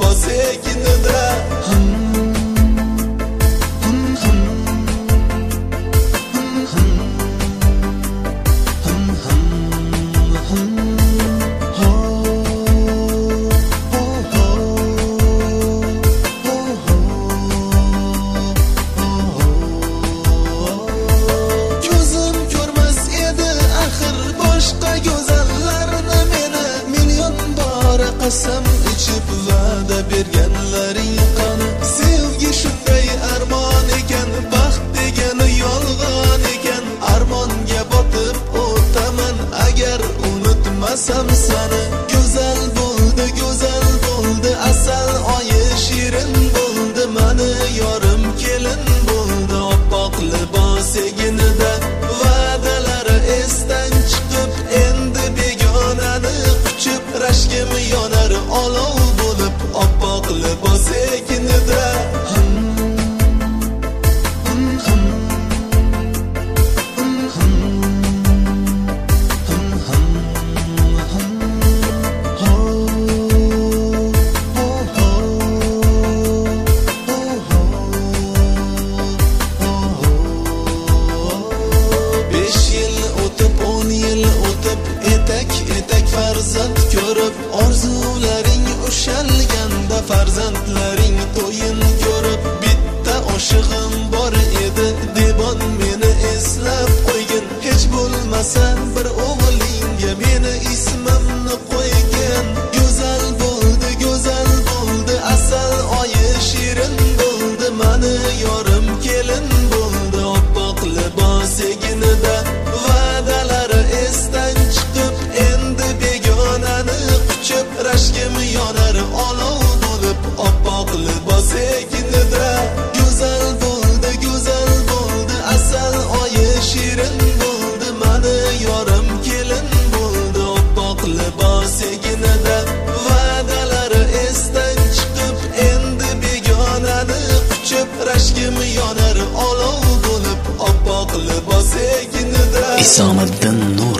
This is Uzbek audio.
libos ekinida qasam ichib va'da berganlaring qani sevgi shunday armon ekan baxt degani yolg'on ekan armonga botib o'taman agar unutmasam sani go'zal bo'ldi asal oyi shirin bo'ldi mani yorim kelin bo'ldi oppoq libos eginida va'dalari esdan chiqib endi begonani quchib rashkim yonar olov bo'lib oppoq libos ekinida farzand ko'rib orzularing ushalganda farzandlaring to'yin ko'rib bitta oshig'im bor edi devon meni eslab qo'ygin hech bo'lmasa bir o'g'lingga meni ismimni qo'ygin go'zal bo'ldi asal oyi shirin bo'ldi mani yorim kelin bo'ldi oppoq libos eginida va'dalari esdan chiqib endi begonani quchib rashkim yonar olov bo'lib oppoq libos ekinida go'zal bo'ldi asal oyi shirin bo'ldi mani yorim kelin bo'ldi oppoq libos ekinida va'dalari esdan chiqib endi begonani quchib rashkim yonar olov bo'lib oppoq libos ekinida Isomiddin